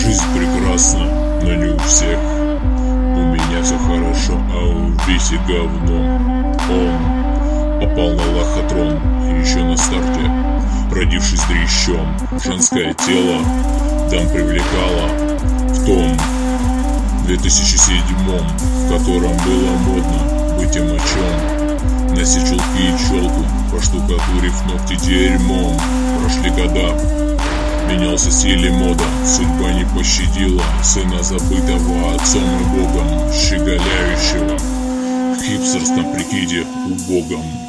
Жизнь прекрасна, но не у всех. У меня все хорошо, а у Вити говно. Он попал на лохотрон еще на старте, родившись дрищом. Женское тело дам привлекало в том 2007-м, в котором было модно быть мочом, носить чулки и челку, поштукатурив ногти дерьмом. Прошли года, менялся стиль и мода, судьба не пощадила сына забытого отцом и богом, щеголяющего в хипстерском прикиде убогом.